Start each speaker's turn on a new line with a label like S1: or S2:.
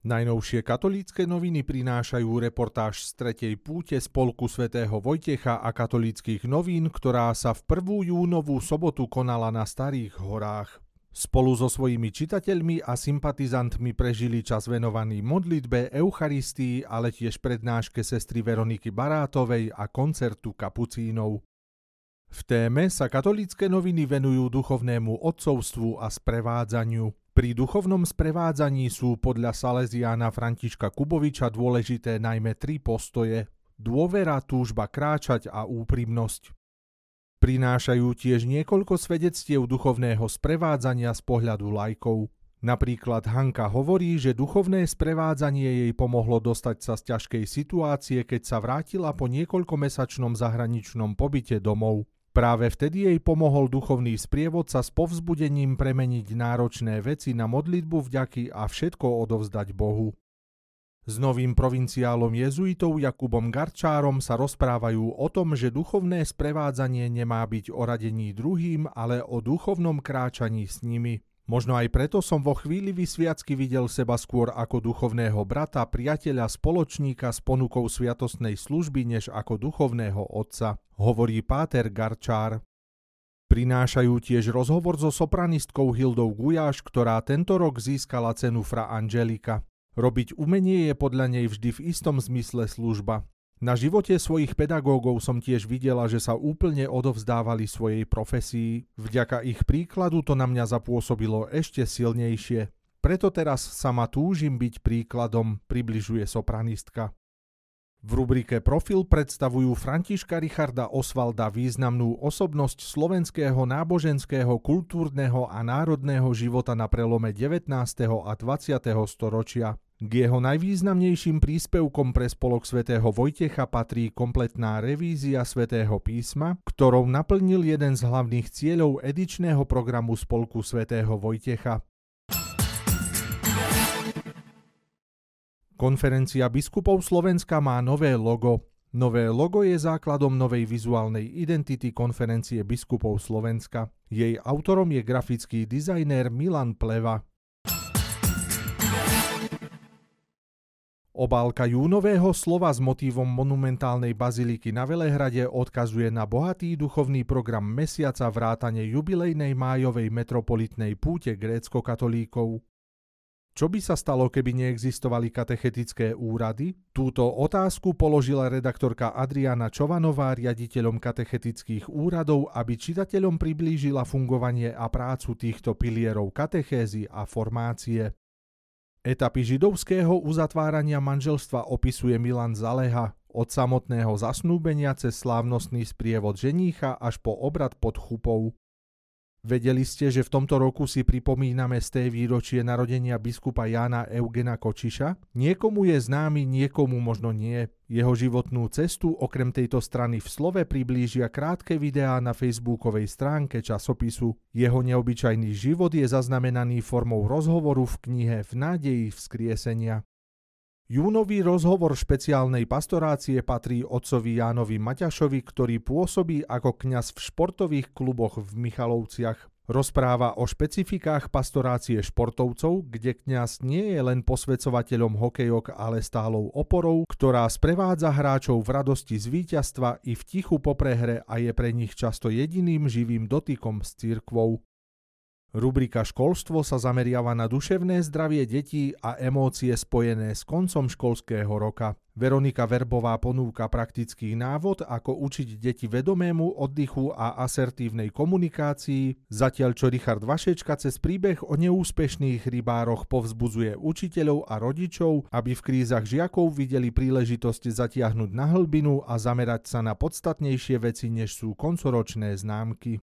S1: Najnovšie katolícke noviny prinášajú reportáž z tretej púte spolku svätého Vojtecha a katolíckych novín, ktorá sa v 1. júnovú sobotu konala na Starých horách. Spolu so svojimi čitateľmi a sympatizantmi prežili čas venovaný modlitbe, Eucharistii, ale tiež prednáške sestry Veroniky Barátovej a koncertu kapucínov. V téme sa katolícke noviny venujú duchovnému otcovstvu a sprevádzaniu. Pri duchovnom sprevádzaní sú podľa Salesiána Františka Kuboviča dôležité najmä 3 postoje: dôvera, túžba kráčať a úprimnosť. Prinášajú tiež niekoľko svedectiev duchovného sprevádzania z pohľadu laikov. Napríklad Hanka hovorí, že duchovné sprevádzanie jej pomohlo dostať sa z ťažkej situácie, keď sa vrátila po niekoľkomesačnom zahraničnom pobyte domov. Práve vtedy jej pomohol duchovný sprievodca s povzbudením premeniť náročné veci na modlitbu vďaky a všetko odovzdať Bohu. S novým provinciálom jezuitov Jakubom Garčárom sa rozprávajú o tom, že duchovné sprevádzanie nemá byť o radení druhým, ale o duchovnom kráčaní s nimi. Možno aj preto som vo chvíli vysviacky videl seba skôr ako duchovného brata, priateľa, spoločníka s ponukou sviatostnej služby, než ako duchovného otca, hovorí páter Garčár. Prinášajú tiež rozhovor so sopranistkou Hildou Gujáš, ktorá tento rok získala cenu Fra Angelika. Robiť umenie je podľa nej vždy v istom zmysle služba. Na živote svojich pedagógov som tiež videla, že sa úplne odovzdávali svojej profesii. Vďaka ich príkladu to na mňa zapôsobilo ešte silnejšie. Preto teraz sama túžim byť príkladom, približuje sopranistka. V rubrike Profil predstavujú Františka Richarda Osvalda, významnú osobnosť slovenského náboženského, kultúrneho a národného života na prelome 19. a 20. storočia. K jeho najvýznamnejším príspevkom pre spolok svätého Vojtecha patrí kompletná revízia svätého písma, ktorou naplnil jeden z hlavných cieľov edičného programu spolku svätého Vojtecha. Konferencia biskupov Slovenska má nové logo. Nové logo je základom novej vizuálnej identity Konferencie biskupov Slovenska. Jej autorom je grafický dizajner Milan Pleva. Obálka júnového slova s motívom monumentálnej baziliky na Velehrade odkazuje na bohatý duchovný program mesiaca vrátane jubilejnej májovej metropolitnej púte grécko-katolíkov. Čo by sa stalo, keby neexistovali katechetické úrady? Túto otázku položila redaktorka Adriana Čovanová riaditeľom katechetických úradov, aby čitateľom priblížila fungovanie a prácu týchto pilierov katechézy a formácie. Etapy židovského uzatvárania manželstva opisuje Milan Zaleha, od samotného zasnúbenia cez slávnostný sprievod ženícha až po obrad pod chupou. Vedeli ste, že v tomto roku si pripomíname sté výročie narodenia biskupa Jána Eugena Kočiša? Niekomu je známy, niekomu možno nie. Jeho životnú cestu okrem tejto strany v slove priblížia krátke videá na facebookovej stránke časopisu. Jeho neobyčajný život je zaznamenaný formou rozhovoru v knihe V nádeji vzkriesenia. Júnový rozhovor špeciálnej pastorácie patrí otcovi Jánovi Maťašovi, ktorý pôsobí ako kňaz v športových kluboch v Michalovciach. Rozpráva o špecifikách pastorácie športovcov, kde kňaz nie je len posväcovateľom hokejok, ale stálou oporou, ktorá sprevádza hráčov v radosti z víťazstva i v tichu po prehre a je pre nich často jediným živým dotykom s cirkvou. Rubrika Školstvo sa zameriava na duševné zdravie detí a emócie spojené s koncom školského roka. Veronika Verbová ponúka praktický návod, ako učiť deti vedomému oddychu a asertívnej komunikácii, zatiaľ čo Richard Vašečka cez príbeh o neúspešných rybároch povzbudzuje učiteľov a rodičov, aby v krízach žiakov videli príležitosť zatiahnuť na hlbinu a zamerať sa na podstatnejšie veci, než sú koncoročné známky.